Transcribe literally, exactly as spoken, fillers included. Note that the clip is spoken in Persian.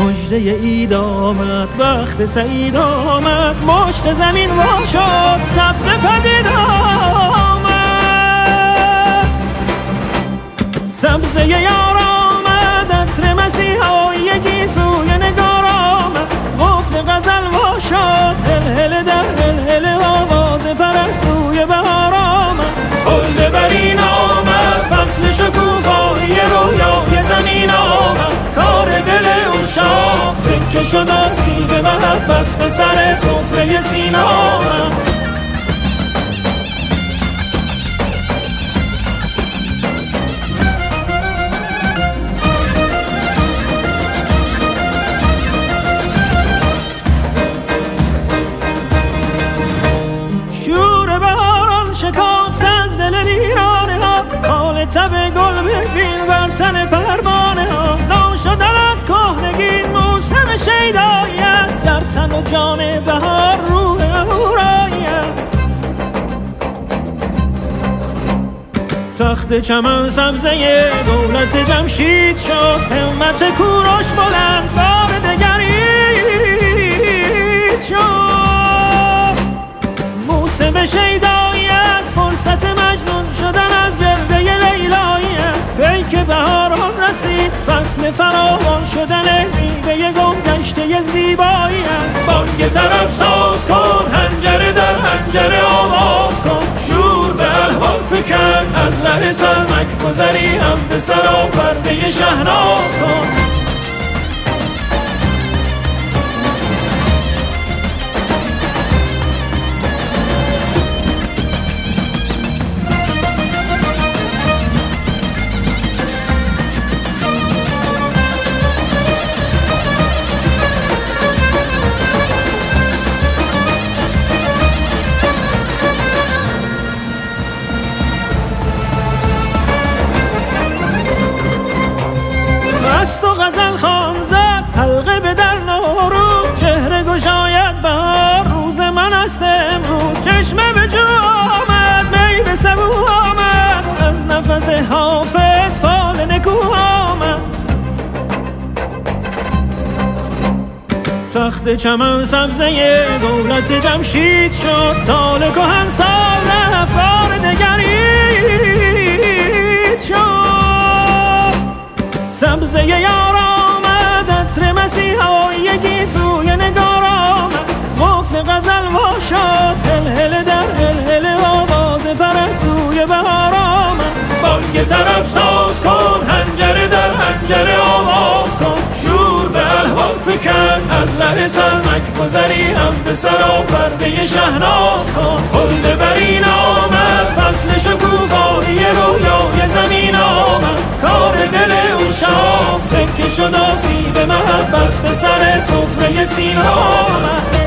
مژده عید آمد، وقت سعید آمد، مشت زمین وا شد، سبز پدید آمد. سبزه یار آمد، عطر مسیحایی گیسوی نگار آمد، قفل غزل وا شد، هل هل در هل هل آواز پرستوی بهار آمد. گل برین آمد، فصل شکوفایی رویای زمین آمد، کار دل عشاق سکه شد آسیب محبت به سر سفره سینه آمد. شور بهاران شکافت از دل ویرانه ها، حال تب گل ببین بر تن پروانه ها. ناشدن از کهنگی موسم شیدایی است، در تن و جان بهار روح اهورایی است. تخت چمن سبزه دولت جمشید شد، همت کوروش بلند بار دگرید شد. موسم شیدایی است، فرصت مجنون شدن از گرده لیلایی است. پیک بهاران رسید، فصل فراوان شدن میوه گم گشته زیبایی است. بانگ طرب ساز کن، حنجره در حنجره آواز کن، شور به احوال فکن، از ره سرمک گذری هم به سرا پرده شهناز کن. غزل خام زد، حلقه به در نوروز، چهره گشاید بهار، روز من است امروز. چشمه به جو آمد، می به سبو آمد، از نفس حافظ فال نکو آمد. تخت چمن سبزه دولت جمشید شد، سال کهن سال رفت بار دگرید شد. سبزه یار آمد، عطر مسیحایی گیسوی نگار آمد، قفل غزل وا شد، هل هل در هل هل آواز پرستوی بهار آمد. بانگ طرب ساز کن، حنجره در حنجره آواز کن، شور به احوال فکن، از ره سرمک گذری هم به سرا پرده شهناز کن. گل برین آمد، فصل شکوفایی رویای زمین آمد، کار دل عشاق سکه شد آسیب محبت به سر سفره سینه آمد.